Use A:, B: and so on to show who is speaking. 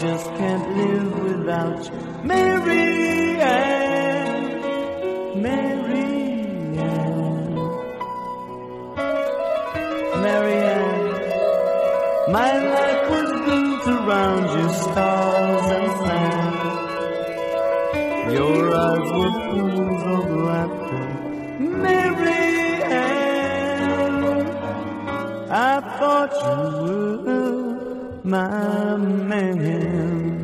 A: just can't live without you. Mary Ann, Mary Ann, Mary Ann. My life was built around you, stars and sand. Your eyes were pools of laughter, Mary Ann. I thought you were my man.